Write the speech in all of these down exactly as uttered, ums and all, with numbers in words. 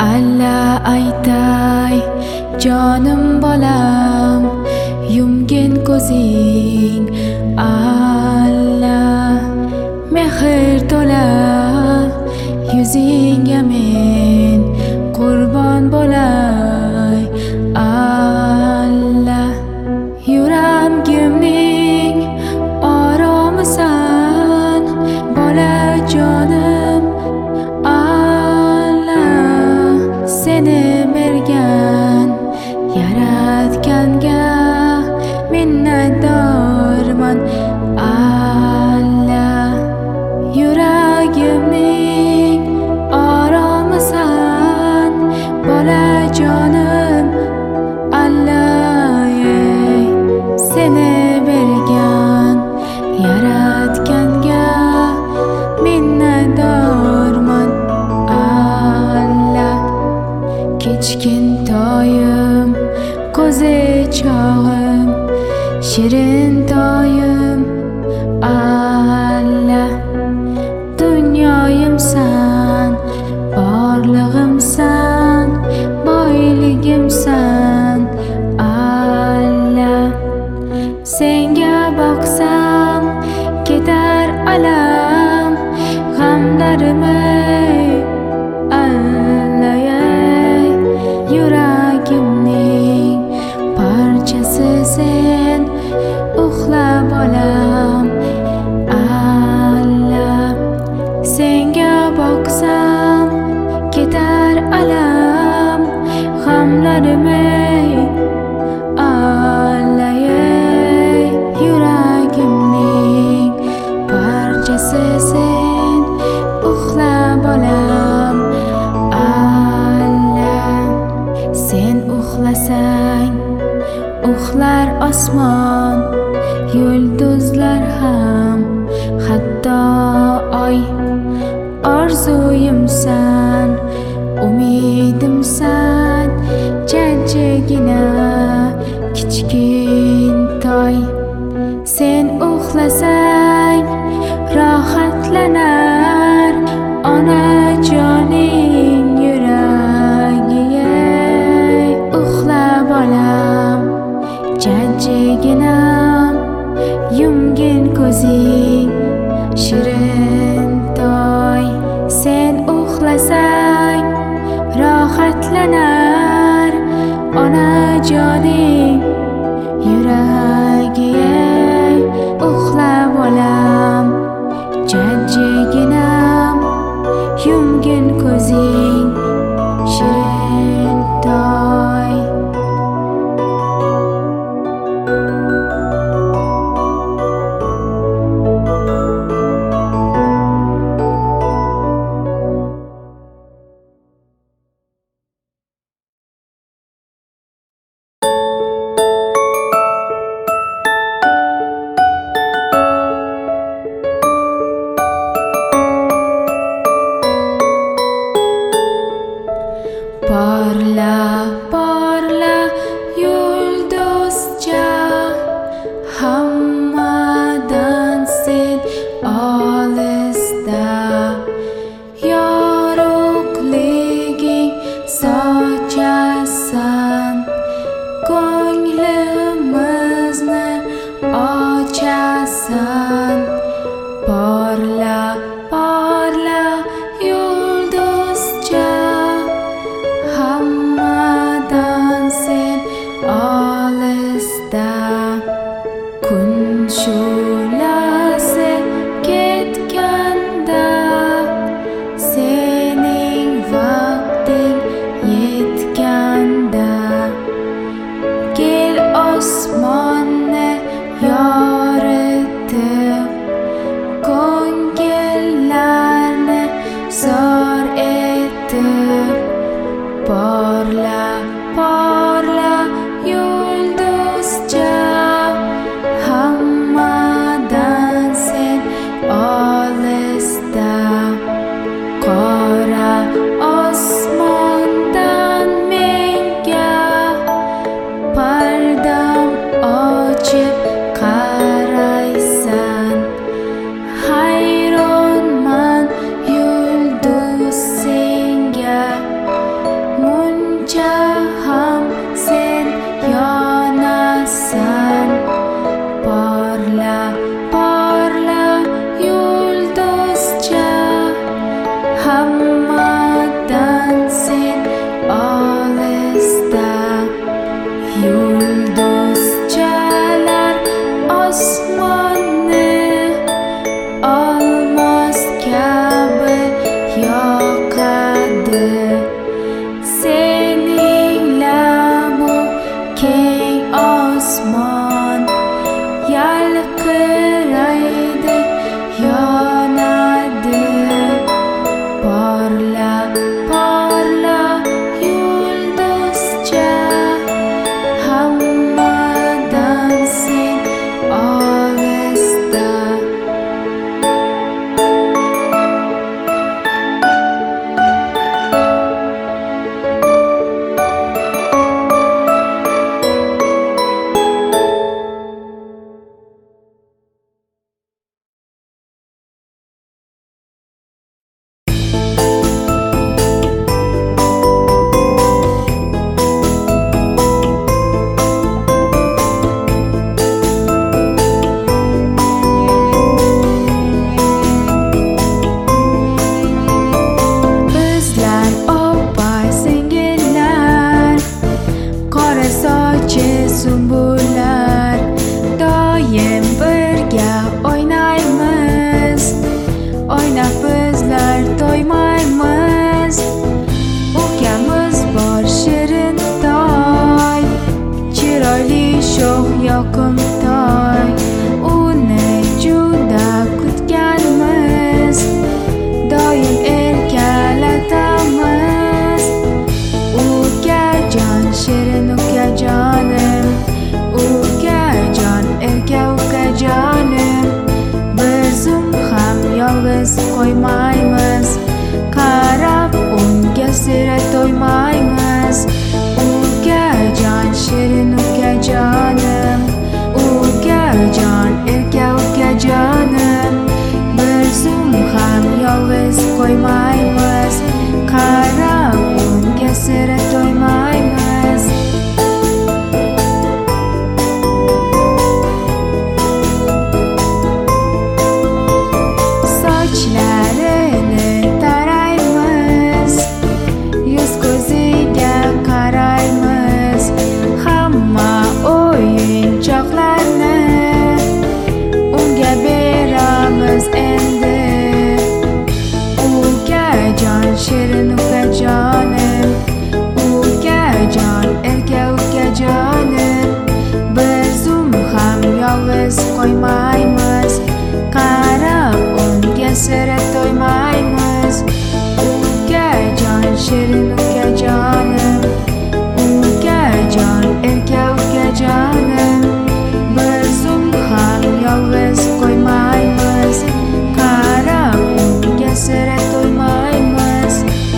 alla aytay jonim bolam, yumgin ko'zing alla mehr to'la yuzingga men qurbon bo'lay alla. Yuragimning oromisan bolajonim alla, seni bergan yaratganga minnatdorman alla. Yuragimning oromisan bolajonim alla, seni bergan yaratganga minnatdorman alla. Kichkintoyim ko'zi chog'im shirin toyim alla, dunyoyimsan borlig'imsan boyligimsan alla. Senga boqsam ketar alam g'amlarimni alla, yuragimning parchasi sen uxla bolam alla. Senga boqsam ketar alam g'amlarimni alla, yuragimning parchasi sen uxla bolam alla. Sen uxlasang uxlar osmon yulduzlar ham, hatto oy orzuyimsan umidimsan jajjigina kichkintoy. Sen uxlasang rohatlanar onajoning yuragiga. Uxla bolam jajjiginam, yumgin ko'zing shirin toy. Sen uxlasang rohatlanar onajoning yuragiga. Uxla bolam jajjiginam, yumgin ko'zing shirin toy. Parla parla yulduzcha, hammadan sen olisda. Yorug'liging sochasan, ko'nglimizni ochasan. Parla parla yulduzcha, hammadan sen olisda. Kun shu'lasi ketganda, sening vaqting yetganda, kel osmonni yoritib, ko'ngillarni zor etib. Parla parla yulduzcha, hammadan sen olisda. Qora osmondan menga pardam ochib qaraysan. Hayronman yulduz senga, shirin ukajonim, ukajon, erka ukajonim. Bir zum ham yolg'iz qo'ymaymiz, qarab unga sira to'ymaymiz.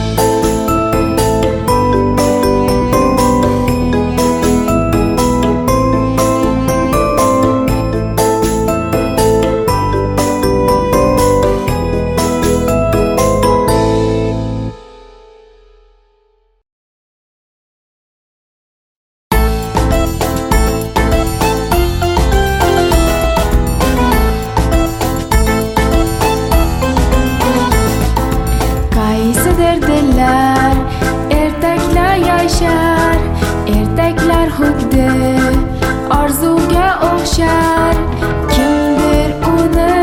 Qaysidir dillar ertaklar yashar, ertaklar xuddi orzuga o'xshar. Kimdir uni